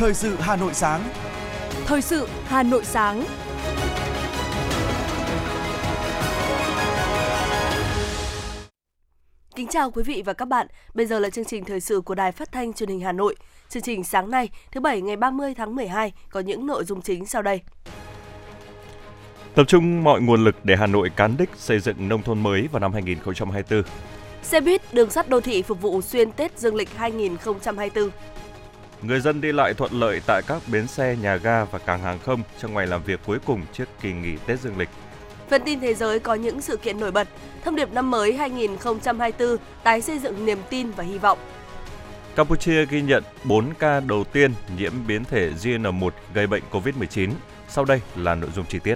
Thời sự Hà Nội sáng. Thời sự Hà Nội sáng. Kính chào quý vị và các bạn. Bây giờ là chương trình thời sự của Đài Phát thanh Truyền hình Hà Nội. Chương trình sáng nay, thứ Bảy ngày 30 tháng 12 có những nội dung chính sau đây. Tập trung mọi nguồn lực để Hà Nội cán đích xây dựng nông thôn mới vào năm 2024. Xe buýt, đường sắt đô thị phục vụ xuyên Tết Dương lịch 2024. Người dân đi lại thuận lợi tại các bến xe, nhà ga và cảng hàng không trong ngày làm việc cuối cùng trước kỳ nghỉ Tết Dương lịch. Phần tin thế giới có những sự kiện nổi bật. Thông điệp năm mới 2024, tái xây dựng niềm tin và hy vọng. Campuchia ghi nhận 4 ca đầu tiên nhiễm biến thể JN1 gây bệnh COVID-19. Sau đây là nội dung chi tiết.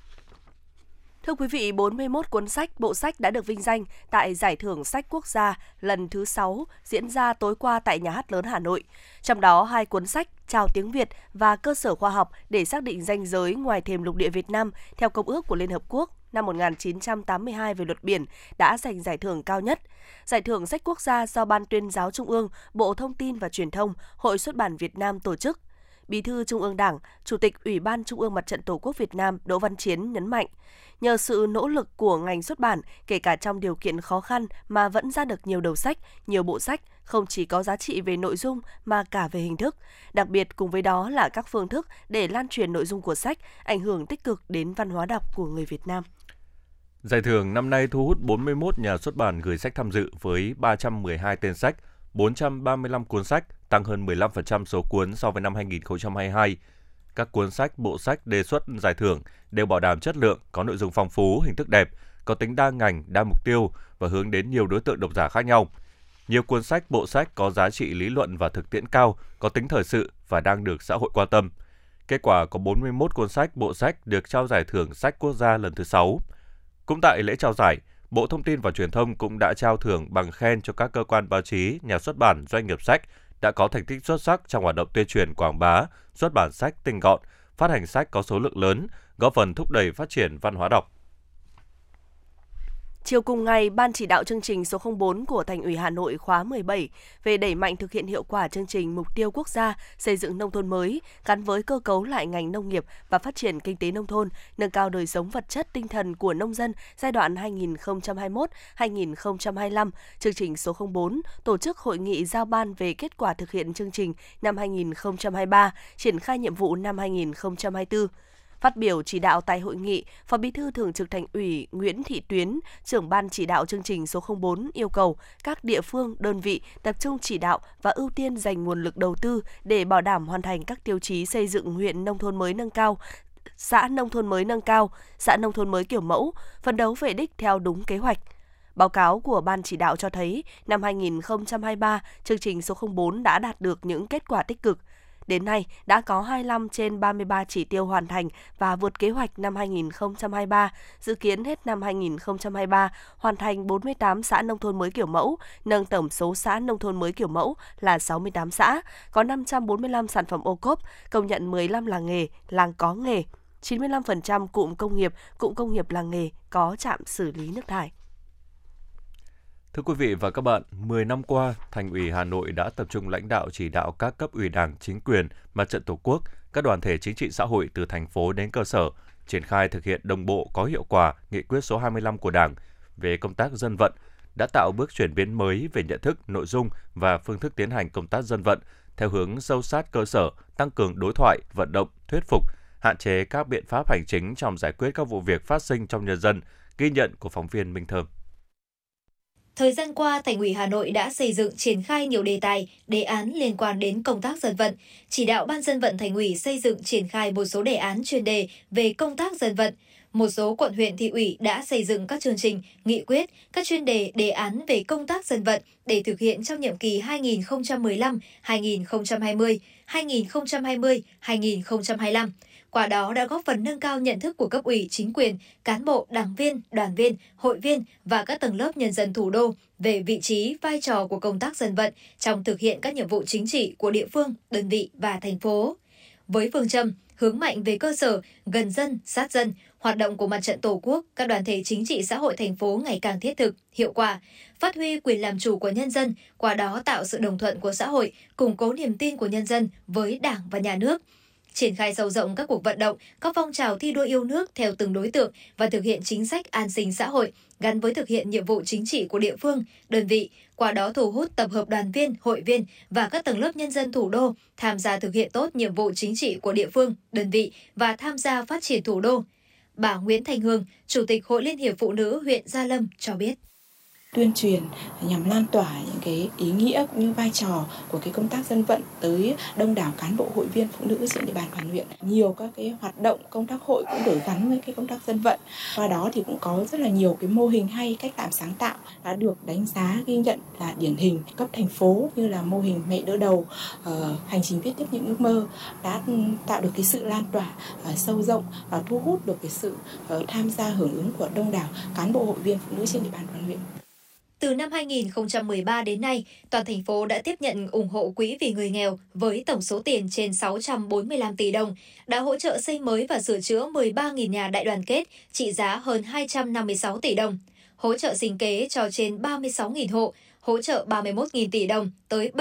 Thưa quý vị, 41 cuốn sách, bộ sách đã được vinh danh tại Giải thưởng Sách Quốc gia lần thứ 6 diễn ra tối qua tại Nhà hát lớn Hà Nội. Trong đó, 2 cuốn sách Chào tiếng Việt và Cơ sở khoa học để xác định ranh giới ngoài thềm lục địa Việt Nam theo Công ước của Liên Hợp Quốc năm 1982 về luật biển đã giành giải thưởng cao nhất. Giải thưởng Sách Quốc gia do Ban Tuyên giáo Trung ương, Bộ Thông tin và Truyền thông, Hội Xuất bản Việt Nam tổ chức. Bí thư Trung ương Đảng, Chủ tịch Ủy ban Trung ương Mặt trận Tổ quốc Việt Nam Đỗ Văn Chiến nhấn mạnh, nhờ sự nỗ lực của ngành xuất bản, kể cả trong điều kiện khó khăn mà vẫn ra được nhiều đầu sách, nhiều bộ sách, không chỉ có giá trị về nội dung mà cả về hình thức. Đặc biệt cùng với đó là các phương thức để lan truyền nội dung của sách, ảnh hưởng tích cực đến văn hóa đọc của người Việt Nam. Giải thưởng năm nay thu hút 41 nhà xuất bản gửi sách tham dự với 312 tên sách, 435 cuốn sách, tăng hơn 15% số cuốn so với năm 2022. Các cuốn sách, bộ sách đề xuất giải thưởng đều bảo đảm chất lượng, có nội dung phong phú, hình thức đẹp, có tính đa ngành, đa mục tiêu và hướng đến nhiều đối tượng độc giả khác nhau. Nhiều cuốn sách, bộ sách có giá trị lý luận và thực tiễn cao, có tính thời sự và đang được xã hội quan tâm. Kết quả có 41 cuốn sách, bộ sách được trao giải thưởng Sách Quốc gia lần thứ 6. Cũng tại lễ trao giải, Bộ Thông tin và Truyền thông cũng đã trao thưởng bằng khen cho các cơ quan báo chí, nhà xuất bản, doanh nghiệp sách đã có thành tích xuất sắc trong hoạt động tuyên truyền quảng bá, xuất bản sách tinh gọn, phát hành sách có số lượng lớn, góp phần thúc đẩy phát triển văn hóa đọc. Chiều cùng ngày, Ban chỉ đạo chương trình số 04 của Thành ủy Hà Nội khóa 17 về đẩy mạnh thực hiện hiệu quả chương trình Mục tiêu Quốc gia xây dựng nông thôn mới gắn với cơ cấu lại ngành nông nghiệp và phát triển kinh tế nông thôn, nâng cao đời sống vật chất tinh thần của nông dân giai đoạn 2021-2025, chương trình số 04 tổ chức hội nghị giao ban về kết quả thực hiện chương trình năm 2023, triển khai nhiệm vụ năm 2024. Phát biểu chỉ đạo tại hội nghị, Phó Bí thư Thường trực Thành ủy Nguyễn Thị Tuyến, trưởng ban chỉ đạo chương trình số 04 yêu cầu các địa phương, đơn vị tập trung chỉ đạo và ưu tiên dành nguồn lực đầu tư để bảo đảm hoàn thành các tiêu chí xây dựng huyện nông thôn mới nâng cao, xã nông thôn mới nâng cao, xã nông thôn mới kiểu mẫu, phấn đấu về đích theo đúng kế hoạch. Báo cáo của Ban chỉ đạo cho thấy, năm 2023, chương trình số 04 đã đạt được những kết quả tích cực. Đến nay, đã có 25 trên 33 chỉ tiêu hoàn thành và vượt kế hoạch năm 2023, dự kiến hết năm 2023 hoàn thành 48 xã nông thôn mới kiểu mẫu, nâng tổng số xã nông thôn mới kiểu mẫu là 68 xã, có 545 sản phẩm ô cốp, công nhận 15 làng nghề, làng có nghề, 95% cụm công nghiệp làng nghề có trạm xử lý nước thải. Thưa quý vị và các bạn, 10 năm qua, Thành ủy Hà Nội đã tập trung lãnh đạo chỉ đạo các cấp ủy Đảng, chính quyền, Mặt trận Tổ quốc, các đoàn thể chính trị xã hội từ thành phố đến cơ sở, triển khai thực hiện đồng bộ có hiệu quả nghị quyết số 25 của Đảng về công tác dân vận, đã tạo bước chuyển biến mới về nhận thức, nội dung và phương thức tiến hành công tác dân vận theo hướng sâu sát cơ sở, tăng cường đối thoại, vận động, thuyết phục, hạn chế các biện pháp hành chính trong giải quyết các vụ việc phát sinh trong nhân dân, ghi nhận của phóng viên Minh Thơm. Thời gian qua, Thành ủy Hà Nội đã xây dựng triển khai nhiều đề tài, đề án liên quan đến công tác dân vận, chỉ đạo Ban dân vận Thành ủy xây dựng triển khai một số đề án chuyên đề về công tác dân vận. Một số quận huyện thị ủy đã xây dựng các chương trình, nghị quyết, các chuyên đề, đề án về công tác dân vận để thực hiện trong nhiệm kỳ 2015-2020, 2020-2025. Qua đó đã góp phần nâng cao nhận thức của cấp ủy, chính quyền, cán bộ, đảng viên, đoàn viên, hội viên và các tầng lớp nhân dân thủ đô về vị trí, vai trò của công tác dân vận trong thực hiện các nhiệm vụ chính trị của địa phương, đơn vị và thành phố. Với phương châm hướng mạnh về cơ sở, gần dân, sát dân, Hoạt động của Mặt trận Tổ quốc, các đoàn thể chính trị xã hội thành phố ngày càng thiết thực, hiệu quả, phát huy quyền làm chủ của nhân dân, qua đó tạo sự đồng thuận của xã hội, củng cố niềm tin của nhân dân với Đảng và Nhà nước. Triển khai sâu rộng các cuộc vận động, các phong trào thi đua yêu nước theo từng đối tượng và thực hiện chính sách an sinh xã hội gắn với thực hiện nhiệm vụ chính trị của địa phương, đơn vị, qua đó thu hút tập hợp đoàn viên, hội viên và các tầng lớp nhân dân thủ đô tham gia thực hiện tốt nhiệm vụ chính trị của địa phương, đơn vị và tham gia phát triển thủ đô. Bà Nguyễn Thanh Hương, Chủ tịch Hội Liên hiệp Phụ nữ huyện Gia Lâm cho biết. Tuyên truyền nhằm lan tỏa những cái ý nghĩa cũng như vai trò của cái công tác dân vận tới đông đảo cán bộ hội viên phụ nữ trên địa bàn toàn huyện. Nhiều các cái hoạt động công tác hội cũng được gắn với cái công tác dân vận. Qua đó thì cũng có rất là nhiều cái mô hình hay, cách làm sáng tạo đã được đánh giá ghi nhận là điển hình cấp thành phố, như là mô hình mẹ đỡ đầu, hành trình viết tiếp những ước mơ đã tạo được cái sự lan tỏa sâu rộng và thu hút được cái sự tham gia hưởng ứng của đông đảo cán bộ hội viên phụ nữ trên địa bàn toàn huyện. Từ năm 2013 đến nay, toàn thành phố đã tiếp nhận ủng hộ quỹ vì người nghèo với tổng số tiền trên 645 tỷ đồng, đã hỗ trợ xây mới và sửa chữa 13.000 nhà đại đoàn kết trị giá hơn 256 tỷ đồng, hỗ trợ sinh kế cho trên 36.000 hộ, hỗ trợ 31.000 tỷ đồng tới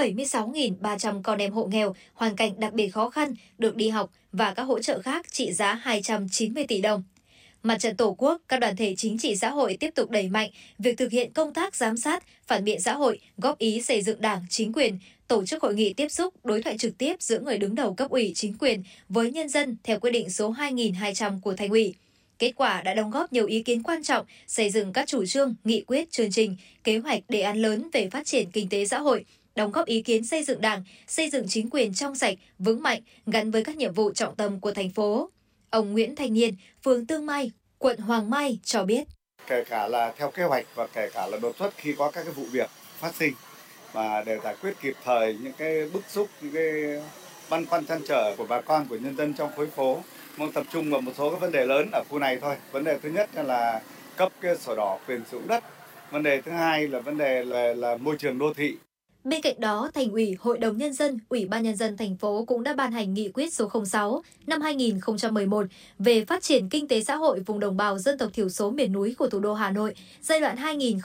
76.300 con em hộ nghèo hoàn cảnh đặc biệt khó khăn được đi học và các hỗ trợ khác trị giá 290 tỷ đồng. Mặt trận Tổ quốc, các đoàn thể chính trị xã hội tiếp tục đẩy mạnh việc thực hiện công tác giám sát, phản biện xã hội, góp ý xây dựng Đảng, chính quyền, tổ chức hội nghị tiếp xúc, đối thoại trực tiếp giữa người đứng đầu cấp ủy chính quyền với nhân dân theo quyết định số 2200 của Thành ủy. Kết quả đã đóng góp nhiều ý kiến quan trọng, xây dựng các chủ trương, nghị quyết, chương trình, kế hoạch, đề án lớn về phát triển kinh tế xã hội, đóng góp ý kiến xây dựng Đảng, xây dựng chính quyền trong sạch, vững mạnh, gắn với các nhiệm vụ trọng tâm của thành phố. Ông Nguyễn Thanh Niên, phường Tương Mai, quận Hoàng Mai cho biết. Kể cả là theo kế hoạch và kể cả là đột xuất khi có các cái vụ việc phát sinh và để giải quyết kịp thời những cái bức xúc, những cái băn khoăn trăn trở của bà con, của nhân dân trong khối phố. Muốn tập trung vào một số các vấn đề lớn ở khu này thôi. Vấn đề thứ nhất là cấp cái sổ đỏ quyền sử dụng đất. Vấn đề thứ hai là vấn đề là môi trường đô thị. Bên cạnh đó, Thành ủy, Hội đồng Nhân dân, Ủy ban Nhân dân thành phố cũng đã ban hành nghị quyết số 06 năm 2011 về phát triển kinh tế xã hội vùng đồng bào dân tộc thiểu số miền núi của thủ đô Hà Nội giai đoạn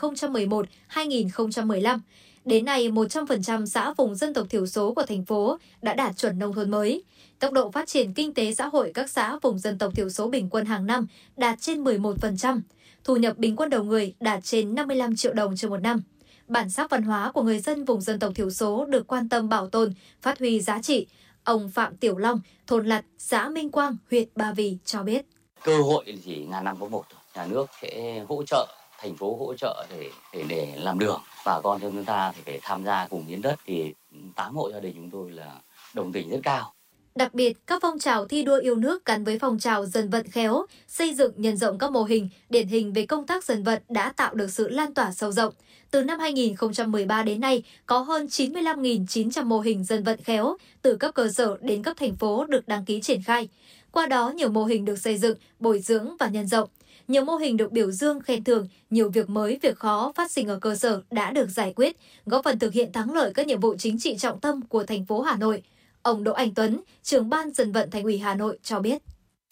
2011-2015. Đến nay, 100% xã vùng dân tộc thiểu số của thành phố đã đạt chuẩn nông thôn mới. Tốc độ phát triển kinh tế xã hội các xã vùng dân tộc thiểu số bình quân hàng năm đạt trên 11%. Thu nhập bình quân đầu người đạt trên 55 triệu đồng trên một năm. Bản sắc văn hóa của người dân vùng dân tộc thiểu số được quan tâm bảo tồn, phát huy giá trị. Ông Phạm Tiểu Long, thôn Lặt, xã Minh Quang, huyện Ba Vì cho biết. Cơ hội chỉ ngàn năm có một, nhà nước sẽ hỗ trợ, thành phố hỗ trợ để làm đường. Bà con trong chúng ta thì phải tham gia cùng hiến đất, thì 8 hộ gia đình chúng tôi là đồng tình rất cao. Đặc biệt, các phong trào thi đua yêu nước gắn với phong trào dân vận khéo, xây dựng nhân rộng các mô hình, điển hình về công tác dân vận đã tạo được sự lan tỏa sâu rộng. Từ năm 2013 đến nay, có hơn 95.900 mô hình dân vận khéo từ cấp cơ sở đến cấp thành phố được đăng ký triển khai. Qua đó, nhiều mô hình được xây dựng, bồi dưỡng và nhân rộng. Nhiều mô hình được biểu dương, khen thưởng, nhiều việc mới, việc khó phát sinh ở cơ sở đã được giải quyết, góp phần thực hiện thắng lợi các nhiệm vụ chính trị trọng tâm của thành phố Hà Nội. Ông Đỗ Anh Tuấn, trưởng ban dân vận Thành ủy Hà Nội cho biết.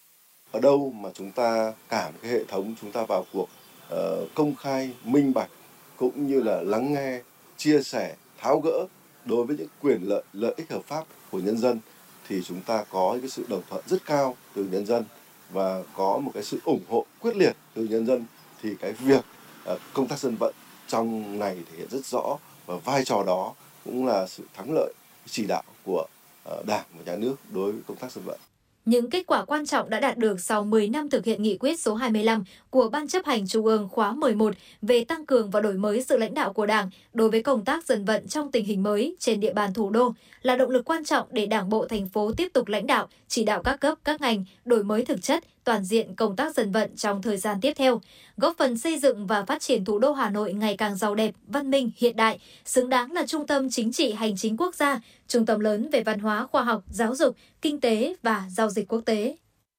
Ở đâu mà chúng ta cả một cái hệ thống chúng ta vào cuộc công khai, minh bạch cũng như là lắng nghe, chia sẻ, tháo gỡ đối với những quyền lợi ích hợp pháp của nhân dân thì chúng ta có cái sự đồng thuận rất cao từ nhân dân và có một cái sự ủng hộ quyết liệt từ nhân dân thì cái việc công tác dân vận trong này thể hiện rất rõ và vai trò đó cũng là sự thắng lợi chỉ đạo của Đảng và Nhà nước đối với công tác dân vận. Những kết quả quan trọng đã đạt được sau 10 năm thực hiện nghị quyết số 25 của Ban chấp hành Trung ương khóa 11 về tăng cường và đổi mới sự lãnh đạo của Đảng đối với công tác dân vận trong tình hình mới trên địa bàn thủ đô là động lực quan trọng để Đảng bộ thành phố tiếp tục lãnh đạo, chỉ đạo các cấp, các ngành đổi mới thực chất, toàn diện công tác dân vận trong thời gian tiếp theo, góp phần xây dựng và phát triển thủ đô Hà Nội ngày càng giàu đẹp, văn minh, hiện đại, xứng đáng là trung tâm chính trị hành chính quốc gia, trung tâm lớn về văn hóa, khoa học, giáo dục, kinh tế và giao dịch quốc tế.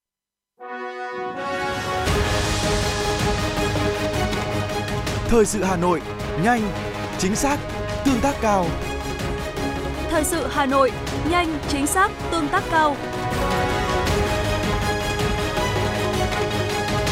Thời sự Hà Nội, nhanh, chính xác, tương tác cao. Thời sự Hà Nội, nhanh, chính xác, tương tác cao.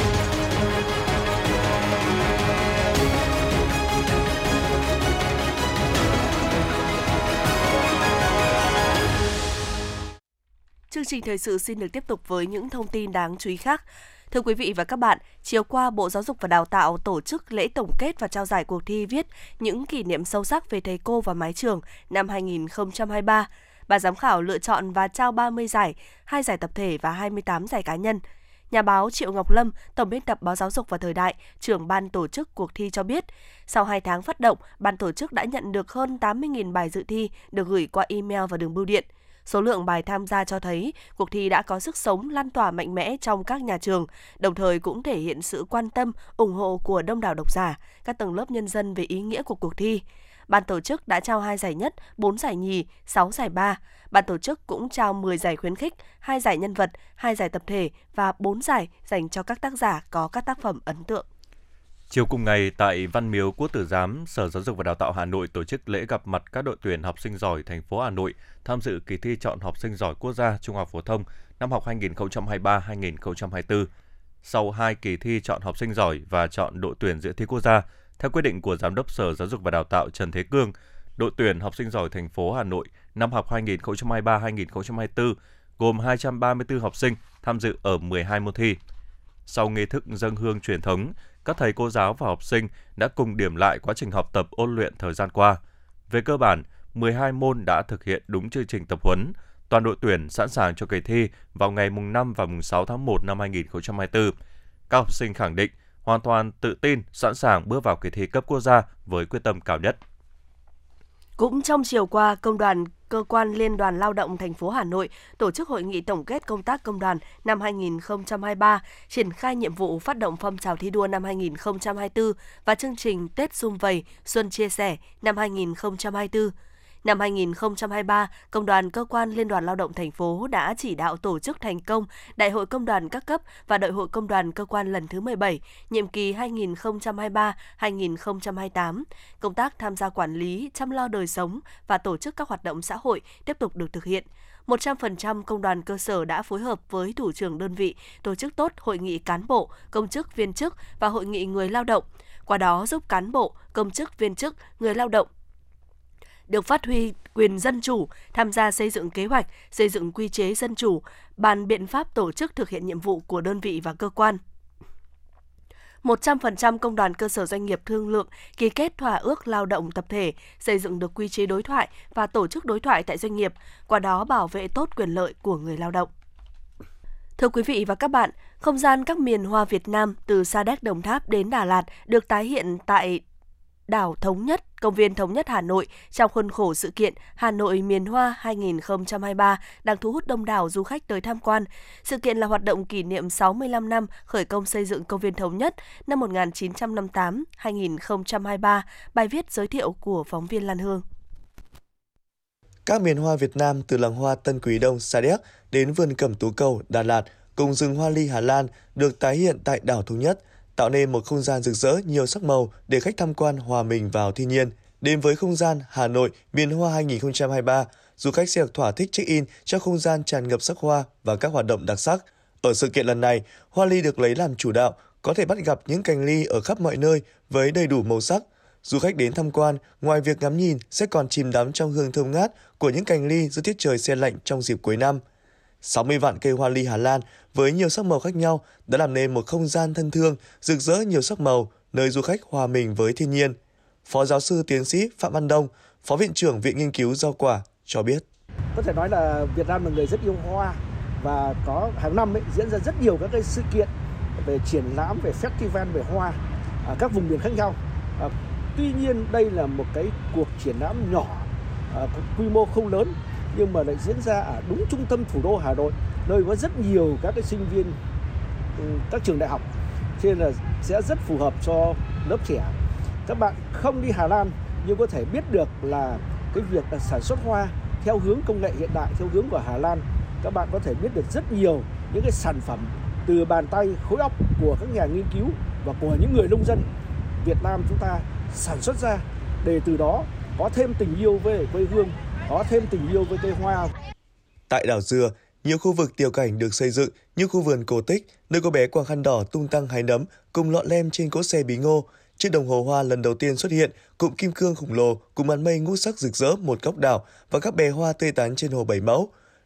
Chương trình thời sự xin được tiếp tục với những thông tin đáng chú ý khác. Thưa quý vị và các bạn, chiều qua Bộ Giáo dục và Đào tạo tổ chức lễ tổng kết và trao giải cuộc thi viết những kỷ niệm sâu sắc về thầy cô và mái trường năm 2023. Ban giám khảo lựa chọn và trao 30 giải, 2 giải tập thể và 28 giải cá nhân. Nhà báo Triệu Ngọc Lâm, Tổng biên tập Báo Giáo dục và Thời đại, trưởng ban tổ chức cuộc thi cho biết, sau 2 tháng phát động, ban tổ chức đã nhận được hơn 80.000 bài dự thi được gửi qua email và đường bưu điện. Số lượng bài tham gia cho thấy cuộc thi đã có sức sống lan tỏa mạnh mẽ trong các nhà trường, đồng thời cũng thể hiện sự quan tâm, ủng hộ của đông đảo độc giả, các tầng lớp nhân dân về ý nghĩa của cuộc thi. Ban tổ chức đã trao 2 giải nhất, 4 giải nhì, 6 giải ba. Ban tổ chức cũng trao 10 giải khuyến khích, 2 giải nhân vật, 2 giải tập thể và 4 giải dành cho các tác giả có các tác phẩm ấn tượng. Chiều cùng ngày, tại Văn Miếu Quốc Tử Giám, Sở Giáo dục và Đào tạo Hà Nội tổ chức lễ gặp mặt các đội tuyển học sinh giỏi thành phố Hà Nội tham dự kỳ thi chọn học sinh giỏi quốc gia trung học phổ thông năm học 2023-2024. Sau 2 kỳ thi chọn học sinh giỏi và chọn đội tuyển dự thi quốc gia, theo quyết định của Giám đốc Sở Giáo dục và Đào tạo Trần Thế Cương, đội tuyển học sinh giỏi thành phố Hà Nội năm học 2023-2024 gồm 234 học sinh tham dự ở 12 môn thi. Sau nghi thức dâng hương truyền thống, các thầy cô giáo và học sinh đã cùng điểm lại quá trình học tập ôn luyện thời gian qua. Về cơ bản, 12 môn đã thực hiện đúng chương trình tập huấn. Toàn đội tuyển sẵn sàng cho kỳ thi vào ngày mùng 5 và mùng 6 tháng 1 năm 2024. Các học sinh khẳng định hoàn toàn tự tin, sẵn sàng bước vào kỳ thi cấp quốc gia với quyết tâm cao nhất. Cũng trong chiều qua, Cơ quan Liên đoàn Lao động thành phố Hà Nội tổ chức hội nghị tổng kết công tác công đoàn năm 2023, triển khai nhiệm vụ phát động phong trào thi đua năm 2024 và chương trình Tết Sum Vầy, Xuân Chia Sẻ năm 2024. Năm 2023, Công đoàn Cơ quan Liên đoàn Lao động thành phố đã chỉ đạo tổ chức thành công Đại hội Công đoàn các cấp và Đại hội Công đoàn Cơ quan lần thứ 17, nhiệm kỳ 2023-2028. Công tác tham gia quản lý, chăm lo đời sống và tổ chức các hoạt động xã hội tiếp tục được thực hiện. 100% công đoàn cơ sở đã phối hợp với thủ trưởng đơn vị tổ chức tốt hội nghị cán bộ, công chức, viên chức và hội nghị người lao động. Qua đó giúp cán bộ, công chức, viên chức, người lao động được phát huy quyền dân chủ, tham gia xây dựng kế hoạch, xây dựng quy chế dân chủ, bàn biện pháp tổ chức thực hiện nhiệm vụ của đơn vị và cơ quan. 100% công đoàn cơ sở doanh nghiệp thương lượng, ký kết thỏa ước lao động tập thể, xây dựng được quy chế đối thoại và tổ chức đối thoại tại doanh nghiệp, qua đó bảo vệ tốt quyền lợi của người lao động. Thưa quý vị và các bạn, không gian các miền hoa Việt Nam từ Sa Đéc Đồng Tháp đến Đà Lạt được tái hiện tại đảo Thống Nhất, Công viên Thống Nhất Hà Nội trong khuôn khổ sự kiện Hà Nội Miền Hoa 2023 đang thu hút đông đảo du khách tới tham quan. Sự kiện là hoạt động kỷ niệm 65 năm khởi công xây dựng Công viên Thống Nhất năm 1958-2023, bài viết giới thiệu của phóng viên Lan Hương. Các miền hoa Việt Nam từ làng hoa Tân Quý Đông, Sa Đéc đến vườn Cẩm Tú Cầu, Đà Lạt cùng rừng hoa ly Hà Lan được tái hiện tại đảo Thống Nhất, tạo nên một không gian rực rỡ nhiều sắc màu để khách tham quan hòa mình vào thiên nhiên. Đến với không gian Hà Nội Miền Hoa 2023, du khách sẽ được thỏa thích check-in trong không gian tràn ngập sắc hoa và các hoạt động đặc sắc. Ở sự kiện lần này, hoa ly được lấy làm chủ đạo, có thể bắt gặp những cành ly ở khắp mọi nơi với đầy đủ màu sắc. Du khách đến tham quan, ngoài việc ngắm nhìn sẽ còn chìm đắm trong hương thơm ngát của những cành ly giữa tiết trời se lạnh trong dịp cuối năm. 60 vạn cây hoa ly Hà Lan với nhiều sắc màu khác nhau đã làm nên một không gian thân thương, rực rỡ nhiều sắc màu, nơi du khách hòa mình với thiên nhiên. Phó giáo sư tiến sĩ Phạm Văn Đông, Phó Viện trưởng Viện Nghiên cứu Rau quả cho biết. Có thể nói là Việt Nam là người rất yêu hoa và có hàng năm diễn ra rất nhiều các cái sự kiện về triển lãm, về festival về hoa ở các vùng miền khác nhau. Tuy nhiên đây là một cái cuộc triển lãm nhỏ, quy mô không lớn nhưng mà lại diễn ra ở đúng trung tâm thủ đô Hà Nội, nơi có rất nhiều các cái sinh viên các trường đại học, cho nên là sẽ rất phù hợp cho lớp trẻ. Các bạn không đi Hà Lan nhưng có thể biết được là cái việc sản xuất hoa theo hướng công nghệ hiện đại, theo hướng của Hà Lan, các bạn có thể biết được rất nhiều những cái sản phẩm từ bàn tay khối óc của các nhà nghiên cứu và của những người nông dân Việt Nam chúng ta sản xuất ra, để từ đó có thêm tình yêu với quê hương, có thêm tình yêu với cây hoa. Tại đảo Dừa, nhiều khu vực tiểu cảnh được xây dựng như khu vườn cổ tích, nơi cô bé quàng khăn đỏ tung tăng hái nấm cùng lọ lem trên cỗ xe bí ngô. Chiếc đồng hồ hoa lần đầu tiên xuất hiện, cụm kim cương khổng lồ cùng màn mây ngũ sắc rực rỡ một góc đảo và các bè hoa tươi tán trên hồ Bảy Mẫu.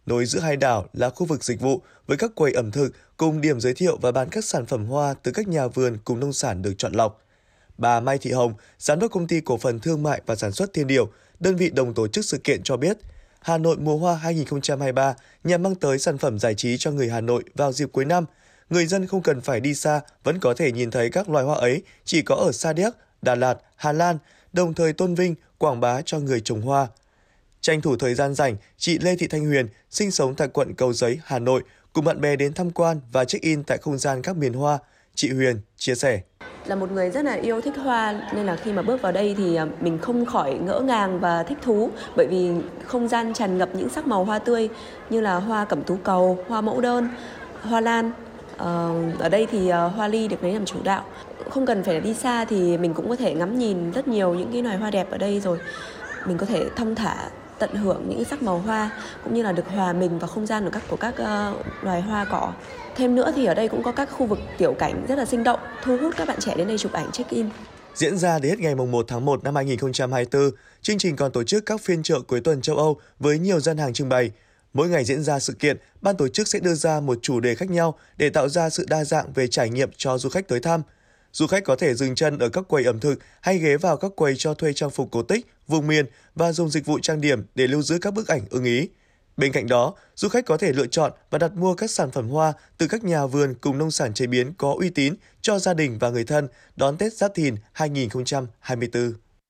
Nối giữa hai đảo là khu vực dịch vụ với các quầy ẩm thực cùng điểm giới thiệu và bán các sản phẩm hoa từ các nhà vườn cùng nông sản được chọn lọc. Bà Mai Thị Hồng, Giám đốc Công ty Cổ phần Thương mại và Sản xuất Thiên Điều, đơn vị đồng tổ chức sự kiện cho biết, Hà Nội mùa hoa 2023 nhằm mang tới sản phẩm giải trí cho người Hà Nội vào dịp cuối năm. Người dân không cần phải đi xa, vẫn có thể nhìn thấy các loài hoa ấy chỉ có ở Sa Đéc, Đà Lạt, Hà Lan, đồng thời tôn vinh, quảng bá cho người trồng hoa. Tranh thủ thời gian rảnh, chị Lê Thị Thanh Huyền, sinh sống tại quận Cầu Giấy, Hà Nội, cùng bạn bè đến tham quan và check-in tại không gian các miền hoa. Chị Huyền chia sẻ. Là một người rất là yêu thích hoa nên là khi mà bước vào đây thì mình không khỏi ngỡ ngàng và thích thú, bởi vì không gian tràn ngập những sắc màu hoa tươi như là hoa cẩm tú cầu, hoa mẫu đơn, hoa lan. Ở đây thì hoa ly được lấy làm chủ đạo. Không cần phải đi xa thì mình cũng có thể ngắm nhìn rất nhiều những cái loài hoa đẹp ở đây rồi. Mình có thể thong thả tận hưởng những sắc màu hoa cũng như là được hòa mình vào không gian của các loài hoa cỏ. Thêm nữa thì ở đây cũng có các khu vực tiểu cảnh rất là sinh động, thu hút các bạn trẻ đến đây chụp ảnh check-in. Diễn ra đến hết ngày 1 tháng 1 năm 2024, chương trình còn tổ chức các phiên chợ cuối tuần châu Âu với nhiều gian hàng trưng bày. Mỗi ngày diễn ra sự kiện, ban tổ chức sẽ đưa ra một chủ đề khác nhau để tạo ra sự đa dạng về trải nghiệm cho du khách tới thăm. Du khách có thể dừng chân ở các quầy ẩm thực hay ghé vào các quầy cho thuê trang phục cổ tích, vùng miền và dùng dịch vụ trang điểm để lưu giữ các bức ảnh ưng ý. Bên cạnh đó, du khách có thể lựa chọn và đặt mua các sản phẩm hoa từ các nhà vườn cùng nông sản chế biến có uy tín cho gia đình và người thân đón Tết Giáp Thìn 2024.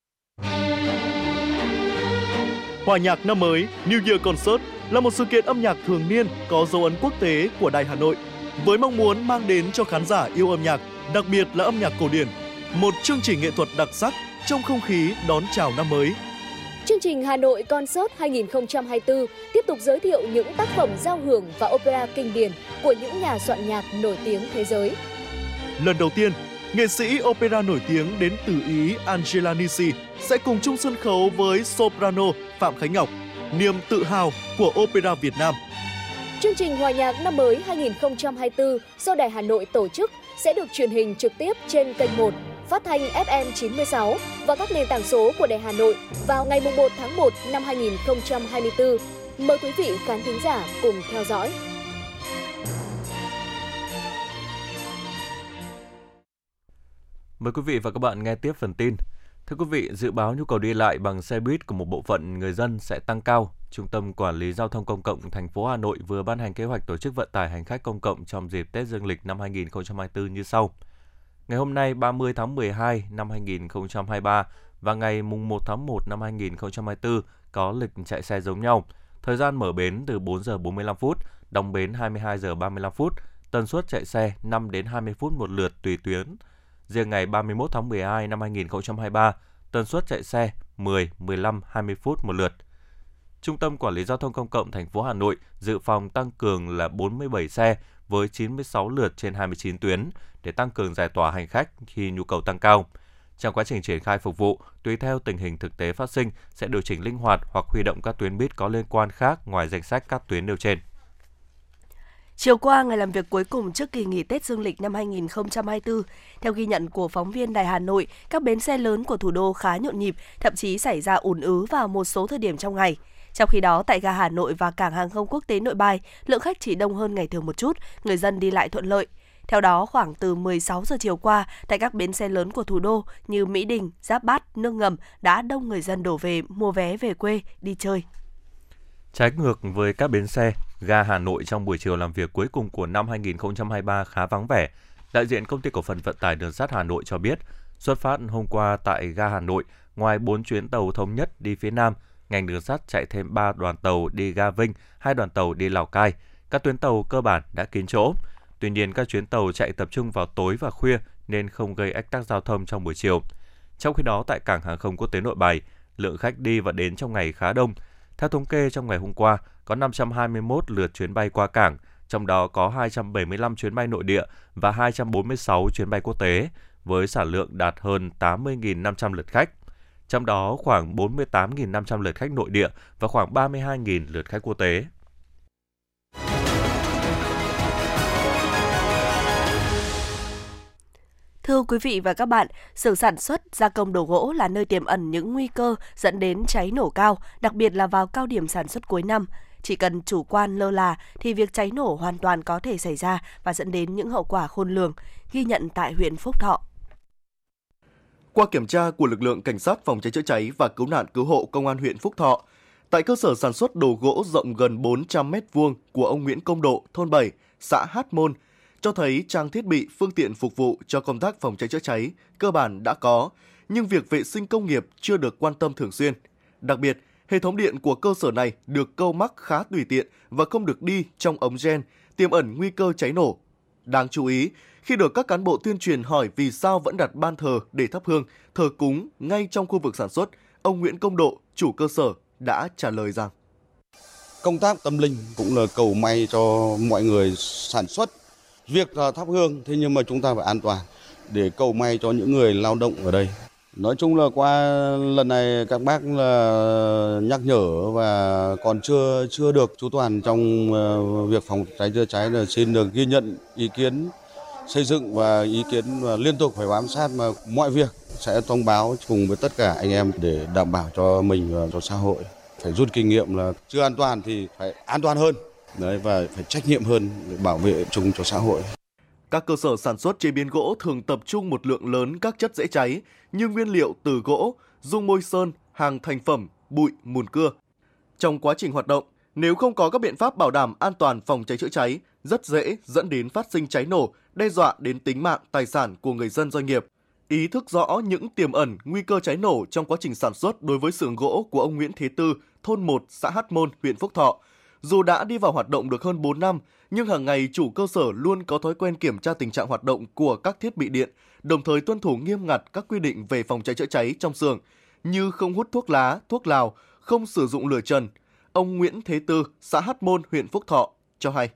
Hòa nhạc năm mới New Year Concert là một sự kiện âm nhạc thường niên có dấu ấn quốc tế của Đài Hà Nội, với mong muốn mang đến cho khán giả yêu âm nhạc, đặc biệt là âm nhạc cổ điển, một chương trình nghệ thuật đặc sắc trong không khí đón chào năm mới. Chương trình Hà Nội Concert 2024 tiếp tục giới thiệu những tác phẩm giao hưởng và opera kinh điển của những nhà soạn nhạc nổi tiếng thế giới. Lần đầu tiên, nghệ sĩ opera nổi tiếng đến từ Ý Angela Nisi sẽ cùng chung sân khấu với soprano Phạm Khánh Ngọc, niềm tự hào của opera Việt Nam. Chương trình Hòa nhạc năm mới 2024 do Đài Hà Nội tổ chức sẽ được truyền hình trực tiếp trên kênh 1, phát thanh FM 96 và các nền tảng số của Đài Hà Nội vào ngày 1 tháng 1 năm 2024. Mời quý vị khán thính giả cùng theo dõi. Mời quý vị và các bạn nghe tiếp phần tin. Thưa quý vị, dự báo nhu cầu đi lại bằng xe buýt của một bộ phận người dân sẽ tăng cao. Trung tâm Quản lý Giao thông Công cộng thành phố Hà Nội vừa ban hành kế hoạch tổ chức vận tải hành khách công cộng trong dịp Tết Dương lịch năm 2024 như sau. Ngày hôm nay 30 tháng 12 năm 2023 và ngày mùng 1 tháng 1 năm 2024 có lịch chạy xe giống nhau. Thời gian mở bến từ 4 giờ 45 phút, đóng bến 22 giờ 35 phút, tần suất chạy xe 5 đến 20 phút một lượt tùy tuyến. Riêng ngày 31 tháng 12 năm 2023, tần suất chạy xe 10, 15, 20 phút một lượt. Trung tâm Quản lý Giao thông Công cộng thành phố Hà Nội dự phòng tăng cường là 47 xe với 96 lượt trên 29 tuyến để tăng cường giải tỏa hành khách khi nhu cầu tăng cao. Trong quá trình triển khai phục vụ, tùy theo tình hình thực tế phát sinh sẽ điều chỉnh linh hoạt hoặc huy động các tuyến buýt có liên quan khác ngoài danh sách các tuyến nêu trên. Chiều qua, ngày làm việc cuối cùng trước kỳ nghỉ Tết Dương lịch năm 2024, theo ghi nhận của phóng viên Đài Hà Nội, các bến xe lớn của thủ đô khá nhộn nhịp, thậm chí xảy ra ùn ứ vào một số thời điểm trong ngày. Trong khi đó, tại ga Hà Nội và cảng hàng không quốc tế Nội Bài, lượng khách chỉ đông hơn ngày thường một chút, người dân đi lại thuận lợi. Theo đó, khoảng từ 16 giờ chiều qua, tại các bến xe lớn của thủ đô như Mỹ Đình, Giáp Bát, Nước Ngầm đã đông người dân đổ về mua vé về quê, đi chơi. Trái ngược với các bến xe, ga Hà Nội trong buổi chiều làm việc cuối cùng của năm 2023 khá vắng vẻ. Đại diện Công ty Cổ phần Vận tải Đường sắt Hà Nội cho biết, xuất phát hôm qua tại ga Hà Nội, ngoài 4 chuyến tàu thống nhất đi phía Nam, ngành đường sắt chạy thêm 3 đoàn tàu đi ga Vinh, 2 đoàn tàu đi Lào Cai. Các tuyến tàu cơ bản đã kín chỗ. Tuy nhiên, các chuyến tàu chạy tập trung vào tối và khuya nên không gây ách tắc giao thông trong buổi chiều. Trong khi đó, tại cảng hàng không quốc tế Nội Bài, lượng khách đi và đến trong ngày khá đông. Theo thống kê, trong ngày hôm qua, có 521 lượt chuyến bay qua cảng, trong đó có 275 chuyến bay nội địa và 246 chuyến bay quốc tế, với sản lượng đạt hơn 80.500 lượt khách. Trong đó, khoảng 48.500 lượt khách nội địa và khoảng 32.000 lượt khách quốc tế. Thưa quý vị và các bạn, xưởng sản xuất, gia công đồ gỗ là nơi tiềm ẩn những nguy cơ dẫn đến cháy nổ cao, đặc biệt là vào cao điểm sản xuất cuối năm. Chỉ cần chủ quan lơ là thì việc cháy nổ hoàn toàn có thể xảy ra và dẫn đến những hậu quả khôn lường, ghi nhận tại huyện Phúc Thọ. Qua kiểm tra của lực lượng Cảnh sát phòng cháy chữa cháy và cứu nạn cứu hộ Công an huyện Phúc Thọ, tại cơ sở sản xuất đồ gỗ rộng gần 400 m2 của ông Nguyễn Công Độ, thôn 7, xã Hát Môn, cho thấy trang thiết bị, phương tiện phục vụ cho công tác phòng cháy chữa cháy cơ bản đã có, nhưng việc vệ sinh công nghiệp chưa được quan tâm thường xuyên. Đặc biệt, hệ thống điện của cơ sở này được câu mắc khá tùy tiện và không được đi trong ống gen, tiềm ẩn nguy cơ cháy nổ. Đáng chú ý, khi được các cán bộ tuyên truyền hỏi vì sao vẫn đặt ban thờ để thắp hương, thờ cúng ngay trong khu vực sản xuất, ông Nguyễn Công Độ, chủ cơ sở, đã trả lời rằng: công tác tâm linh cũng là cầu may cho mọi người sản xuất. Việc thắp hương, thế nhưng mà chúng ta phải an toàn để cầu may cho những người lao động ở đây. Nói chung là qua lần này các bác là nhắc nhở và còn chưa được chu toàn trong việc phòng cháy chữa cháy, là xin được ghi nhận ý kiến xây dựng và ý kiến liên tục phải bám sát, mà mọi việc sẽ thông báo cùng với tất cả anh em để đảm bảo cho mình và cho xã hội. Phải rút kinh nghiệm là chưa an toàn thì phải an toàn hơn. Đấy, và phải trách nhiệm hơn để bảo vệ chung cho xã hội. Các cơ sở sản xuất chế biến gỗ thường tập trung một lượng lớn các chất dễ cháy như nguyên liệu từ gỗ, dung môi sơn, hàng thành phẩm, bụi, mùn cưa. Trong quá trình hoạt động, nếu không có các biện pháp bảo đảm an toàn phòng cháy chữa cháy, rất dễ dẫn đến phát sinh cháy nổ, đe dọa đến tính mạng, tài sản của người dân doanh nghiệp. Ý thức rõ những tiềm ẩn nguy cơ cháy nổ trong quá trình sản xuất đối với xưởng gỗ của ông Nguyễn Thế Tư, thôn 1, xã Hát Môn, huyện Phúc Thọ. Dù đã đi vào hoạt động được hơn 4 năm, nhưng hàng ngày chủ cơ sở luôn có thói quen kiểm tra tình trạng hoạt động của các thiết bị điện, đồng thời tuân thủ nghiêm ngặt các quy định về phòng cháy chữa cháy trong xưởng, như không hút thuốc lá, thuốc lào, không sử dụng lửa trần. Ông Nguyễn Thế Tư, xã Hát Môn, huyện Phúc Thọ cho hay: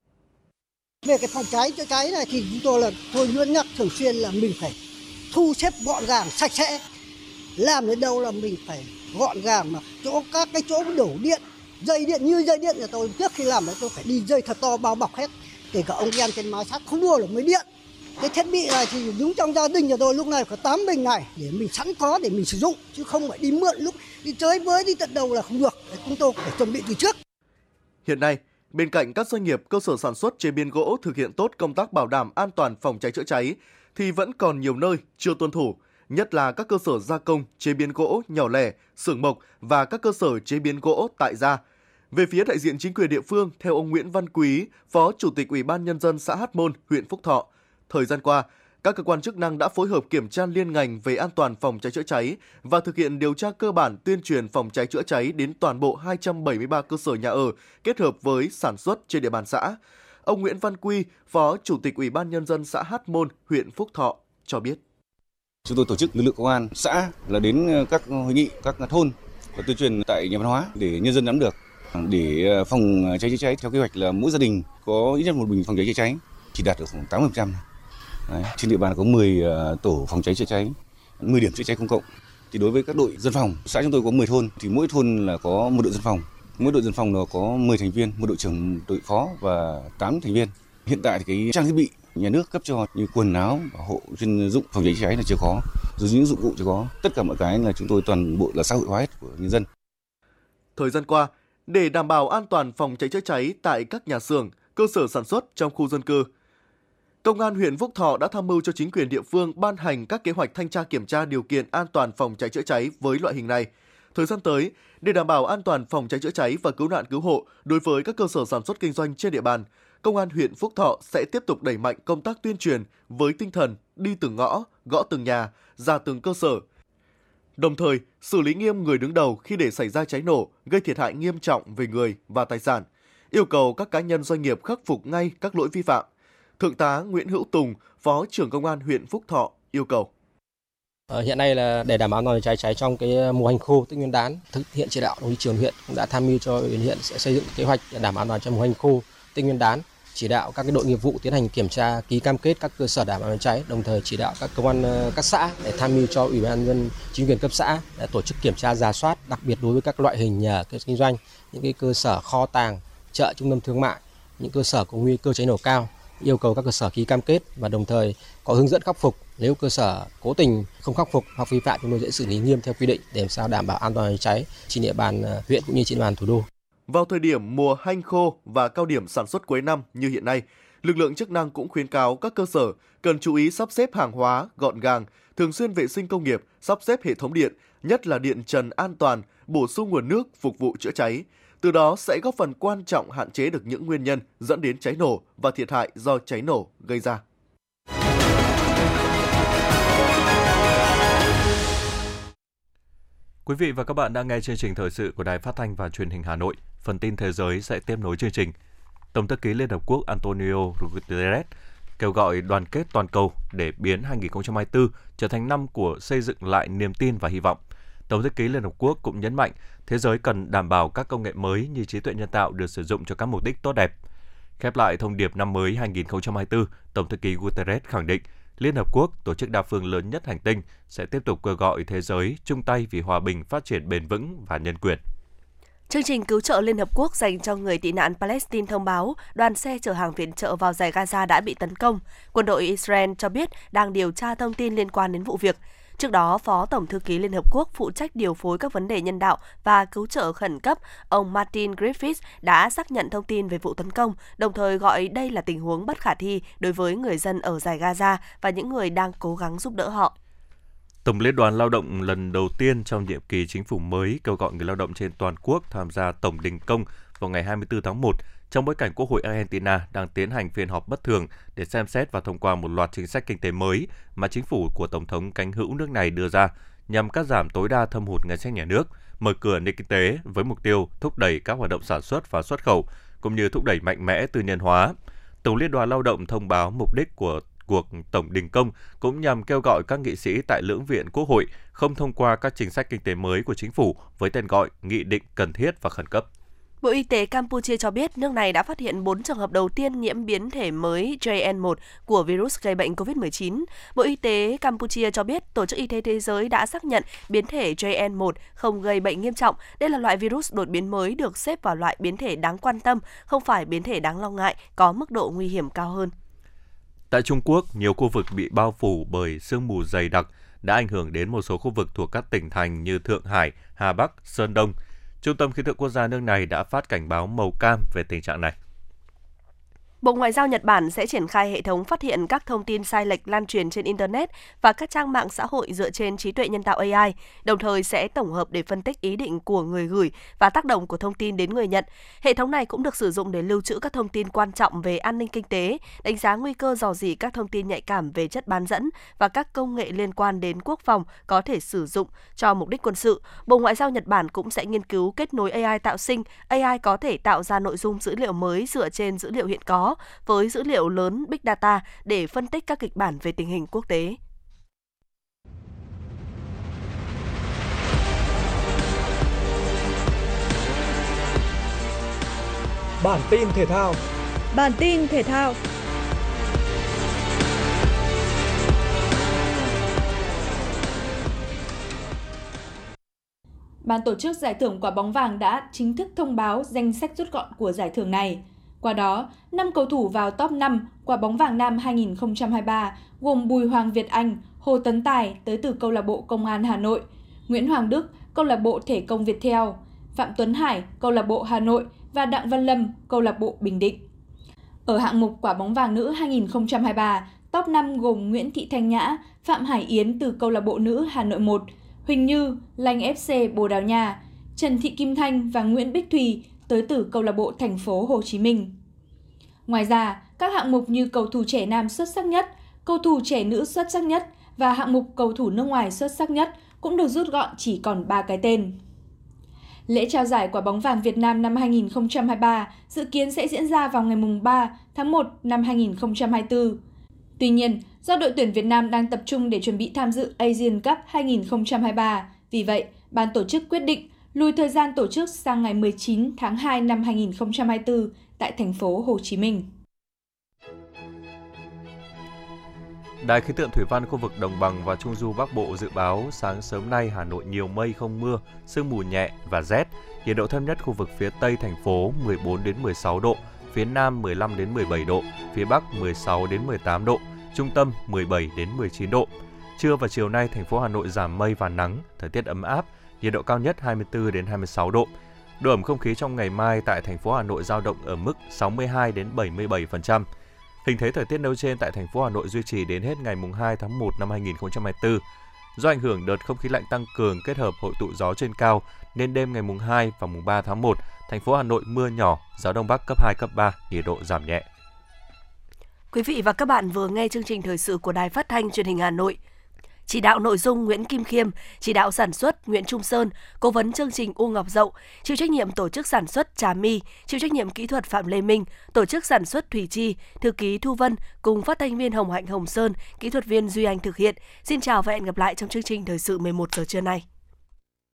về cái phòng cháy chữa cháy này thì chúng tôi luôn nhắc thường xuyên là mình phải thu xếp gọn gàng, sạch sẽ. Làm đến đâu là mình phải gọn gàng, mà các cái chỗ đổ điện, dây điện như dây điện nhà tôi trước khi làm đấy tôi phải đi dây thật to bao bọc hết, kể cả ống gen trên mái sắt không đua được mới điện. Cái thiết bị này thì đúng trong gia đình nhà tôi lúc này có 8 bình này để mình sẵn có để mình sử dụng, chứ không phải đi mượn lúc đi chơi với đi tận đầu là không được. Chúng tôi phải chuẩn bị từ trước. Hiện nay, bên cạnh các doanh nghiệp, cơ sở sản xuất chế biến gỗ thực hiện tốt công tác bảo đảm an toàn phòng cháy chữa cháy, thì vẫn còn nhiều nơi chưa tuân thủ, nhất là các cơ sở gia công, chế biến gỗ nhỏ lẻ, xưởng mộc và các cơ sở chế biến gỗ tại gia. Về phía đại diện chính quyền địa phương, theo ông Nguyễn Văn Quý, Phó Chủ tịch Ủy ban Nhân dân xã Hát Môn, huyện Phúc Thọ, thời gian qua, các cơ quan chức năng đã phối hợp kiểm tra liên ngành về an toàn phòng cháy chữa cháy và thực hiện điều tra cơ bản tuyên truyền phòng cháy chữa cháy đến toàn bộ 273 cơ sở nhà ở kết hợp với sản xuất trên địa bàn xã. Ông Nguyễn Văn Quy, Phó Chủ tịch Ủy ban Nhân dân xã Hát Môn, huyện Phúc Thọ cho biết: chúng tôi tổ chức lực lượng công an xã là đến các hội nghị, các thôn và tuyên truyền tại nhà văn hóa để nhân dân nắm được, để phòng cháy chữa cháy theo kế hoạch là mỗi gia đình có ít nhất một bình phòng cháy chữa cháy, chỉ đạt được khoảng 80%. Đấy, trên địa bàn có 10 tổ phòng cháy chữa cháy, 10 điểm chữa cháy công cộng. Thì đối với các đội dân phòng, xã chúng tôi có 10 thôn, thì mỗi thôn là có một đội dân phòng. Mỗi đội dân phòng nó có 10 thành viên, một đội trưởng, đội phó và 8 thành viên. Hiện tại thì cái trang thiết bị nhà nước cấp cho như quần áo, bảo hộ chuyên dụng phòng cháy chữa cháy là chưa có, rồi những dụng cụ chưa có. Tất cả mọi cái là chúng tôi toàn bộ là xã hội hóa hết của nhân dân. Thời gian qua, để đảm bảo an toàn phòng cháy chữa cháy tại các nhà xưởng, cơ sở sản xuất trong khu dân cư, Công an huyện Phúc Thọ đã tham mưu cho chính quyền địa phương ban hành các kế hoạch thanh tra kiểm tra điều kiện an toàn phòng cháy chữa cháy với loại hình này. Thời gian tới, để đảm bảo an toàn phòng cháy chữa cháy và cứu nạn cứu hộ đối với các cơ sở sản xuất kinh doanh trên địa bàn, Công an huyện Phúc Thọ sẽ tiếp tục đẩy mạnh công tác tuyên truyền với tinh thần đi từng ngõ, gõ từng nhà, ra từng cơ sở. Đồng thời, xử lý nghiêm người đứng đầu khi để xảy ra cháy nổ, gây thiệt hại nghiêm trọng về người và tài sản. Yêu cầu các cá nhân doanh nghiệp khắc phục ngay các lỗi vi phạm. Thượng tá Nguyễn Hữu Tùng, Phó trưởng Công an huyện Phúc Thọ yêu cầu: hiện nay là để đảm bảo an toàn cháy cháy trong cái mùa hành khô Tết Nguyên đán, thực hiện chỉ đạo đồng chí trưởng huyện cũng đã tham mưu cho huyện sẽ xây dựng kế hoạch để đảm bảo an toàn trong mùa hành khô Tết Nguyên đán, chỉ đạo các cái đội nghiệp vụ tiến hành kiểm tra, ký cam kết các cơ sở đảm bảo cháy, đồng thời chỉ đạo các công an các xã để tham mưu cho Ủy ban nhân dân chính quyền cấp xã để tổ chức kiểm tra rà soát, đặc biệt đối với các loại hình nhà kinh doanh, những cái cơ sở kho tàng, chợ, trung tâm thương mại, những cơ sở có nguy cơ cháy nổ cao, yêu cầu các cơ sở ký cam kết và đồng thời có hướng dẫn khắc phục. Nếu cơ sở cố tình không khắc phục hoặc vi phạm, chúng tôi sẽ xử lý nghiêm theo quy định để làm sao đảm bảo an toàn cháy trên địa bàn huyện cũng như trên địa bàn thủ đô. Vào thời điểm mùa hanh khô và cao điểm sản xuất cuối năm như hiện nay, lực lượng chức năng cũng khuyến cáo các cơ sở cần chú ý sắp xếp hàng hóa gọn gàng, thường xuyên vệ sinh công nghiệp, sắp xếp hệ thống điện, nhất là điện trần an toàn, bổ sung nguồn nước phục vụ chữa cháy. Từ đó sẽ góp phần quan trọng hạn chế được những nguyên nhân dẫn đến cháy nổ và thiệt hại do cháy nổ gây ra. Quý vị và các bạn đang nghe chương trình thời sự của Đài Phát thanh và Truyền hình Hà Nội. Phần tin thế giới sẽ tiếp nối chương trình. Tổng thư ký Liên Hợp Quốc Antonio Guterres kêu gọi đoàn kết toàn cầu để biến 2024 trở thành năm của xây dựng lại niềm tin và hy vọng. Tổng thư ký Liên Hợp Quốc cũng nhấn mạnh thế giới cần đảm bảo các công nghệ mới như trí tuệ nhân tạo được sử dụng cho các mục đích tốt đẹp. Khép lại thông điệp năm mới 2024, Tổng thư ký Guterres khẳng định Liên Hợp Quốc, tổ chức đa phương lớn nhất hành tinh, sẽ tiếp tục kêu gọi thế giới chung tay vì hòa bình, phát triển bền vững và nhân quyền. Chương trình cứu trợ Liên Hợp Quốc dành cho người tị nạn Palestine thông báo đoàn xe chở hàng viện trợ vào dải Gaza đã bị tấn công. Quân đội Israel cho biết đang điều tra thông tin liên quan đến vụ việc. Trước đó, Phó Tổng thư ký Liên Hợp Quốc phụ trách điều phối các vấn đề nhân đạo và cứu trợ khẩn cấp, ông Martin Griffiths đã xác nhận thông tin về vụ tấn công, đồng thời gọi đây là tình huống bất khả thi đối với người dân ở dải Gaza và những người đang cố gắng giúp đỡ họ. Tổng Liên đoàn Lao động lần đầu tiên trong nhiệm kỳ chính phủ mới kêu gọi người lao động trên toàn quốc tham gia tổng đình công vào ngày 24 tháng 1, trong bối cảnh Quốc hội Argentina đang tiến hành phiên họp bất thường để xem xét và thông qua một loạt chính sách kinh tế mới mà chính phủ của Tổng thống cánh hữu nước này đưa ra nhằm cắt giảm tối đa thâm hụt ngân sách nhà nước, mở cửa nền kinh tế với mục tiêu thúc đẩy các hoạt động sản xuất và xuất khẩu, cũng như thúc đẩy mạnh mẽ tư nhân hóa. Tổng Liên đoàn Lao động thông báo mục đích của cuộc tổng đình công cũng nhằm kêu gọi các nghị sĩ tại lưỡng viện Quốc hội không thông qua các chính sách kinh tế mới của chính phủ với tên gọi nghị định cần thiết và khẩn cấp. Bộ Y tế Campuchia cho biết nước này đã phát hiện 4 trường hợp đầu tiên nhiễm biến thể mới JN1 của virus gây bệnh COVID-19. Bộ Y tế Campuchia cho biết Tổ chức Y tế Thế giới đã xác nhận biến thể JN1 không gây bệnh nghiêm trọng. Đây là loại virus đột biến mới được xếp vào loại biến thể đáng quan tâm, không phải biến thể đáng lo ngại, có mức độ nguy hiểm cao hơn. Tại Trung Quốc, nhiều khu vực bị bao phủ bởi sương mù dày đặc đã ảnh hưởng đến một số khu vực thuộc các tỉnh thành như Thượng Hải, Hà Bắc, Sơn Đông. Trung tâm Khí tượng Quốc gia nước này đã phát cảnh báo màu cam về tình trạng này. Bộ Ngoại giao Nhật Bản sẽ triển khai hệ thống phát hiện các thông tin sai lệch lan truyền trên Internet và các trang mạng xã hội dựa trên trí tuệ nhân tạo AI, đồng thời sẽ tổng hợp để phân tích ý định của người gửi và tác động của thông tin đến người nhận. Hệ thống này cũng được sử dụng để lưu trữ các thông tin quan trọng về an ninh kinh tế, đánh giá nguy cơ rò rỉ các thông tin nhạy cảm về chất bán dẫn và các công nghệ liên quan đến quốc phòng có thể sử dụng cho mục đích quân sự. Bộ Ngoại giao Nhật Bản cũng sẽ nghiên cứu kết nối AI tạo sinh. AI có thể tạo ra nội dung dữ liệu mới dựa trên dữ liệu hiện có, với dữ liệu lớn Big Data để phân tích các kịch bản về tình hình quốc tế. Bản tin thể thao. Bản tin thể thao. Ban tổ chức giải thưởng Quả bóng vàng đã chính thức thông báo danh sách rút gọn của giải thưởng này. Qua đó, 5 cầu thủ vào top 5 Quả bóng vàng nam 2023 gồm Bùi Hoàng Việt Anh, Hồ Tấn Tài tới từ câu lạc bộ Công an Hà Nội, Nguyễn Hoàng Đức, câu lạc bộ Thể công Viettel, Phạm Tuấn Hải, câu lạc bộ Hà Nội và Đặng Văn Lâm, câu lạc bộ Bình Định. Ở hạng mục Quả bóng vàng nữ 2023, top 5 gồm Nguyễn Thị Thanh Nhã, Phạm Hải Yến từ câu lạc bộ nữ Hà Nội 1, Huỳnh Như, Lanh FC Bồ Đào Nha, Trần Thị Kim Thanh và Nguyễn Bích Thùy tới từ câu lạc bộ Thành phố Hồ Chí Minh. Ngoài ra, các hạng mục như cầu thủ trẻ nam xuất sắc nhất, cầu thủ trẻ nữ xuất sắc nhất và hạng mục cầu thủ nước ngoài xuất sắc nhất cũng được rút gọn chỉ còn 3 cái tên. Lễ trao giải Quả bóng vàng Việt Nam năm 2023 dự kiến sẽ diễn ra vào ngày 3 tháng 1 năm 2024. Tuy nhiên, do đội tuyển Việt Nam đang tập trung để chuẩn bị tham dự Asian Cup 2023, vì vậy, ban tổ chức quyết định lùi thời gian tổ chức sang ngày 19 tháng 2 năm 2024 tại thành phố Hồ Chí Minh. Đài khí tượng thủy văn khu vực Đồng bằng và Trung du Bắc Bộ dự báo sáng sớm nay Hà Nội nhiều mây không mưa, sương mù nhẹ và rét. Nhiệt độ thấp nhất khu vực phía Tây thành phố 14 đến 16 độ, phía Nam 15 đến 17 độ, phía Bắc 16 đến 18 độ, trung tâm 17 đến 19 độ. Trưa và chiều nay thành phố Hà Nội giảm mây và nắng, thời tiết ấm áp, nhiệt độ cao nhất 24 đến 26 độ. Độ ẩm không khí trong ngày mai tại thành phố Hà Nội dao động ở mức 62 đến 77%. Hình thế thời tiết nêu trên tại thành phố Hà Nội duy trì đến hết ngày 2 tháng 1 năm 2024. Do ảnh hưởng đợt không khí lạnh tăng cường kết hợp hội tụ gió trên cao, nên đêm ngày 2 và 3 tháng 1, thành phố Hà Nội mưa nhỏ, gió đông bắc cấp 2, cấp 3, nhiệt độ giảm nhẹ. Quý vị và các bạn vừa nghe chương trình thời sự của Đài Phát thanh Truyền hình Hà Nội. Chỉ đạo nội dung Nguyễn Kim Khiêm, chỉ đạo sản xuất Nguyễn Trung Sơn, cố vấn chương trình U Ngọc Dậu, chịu trách nhiệm tổ chức sản xuất Trà My, chịu trách nhiệm kỹ thuật Phạm Lê Minh, tổ chức sản xuất Thủy Chi, thư ký Thu Vân cùng phát thanh viên Hồng Hạnh Hồng Sơn, kỹ thuật viên Duy Anh thực hiện. Xin chào và hẹn gặp lại trong chương trình thời sự 11 giờ trưa nay.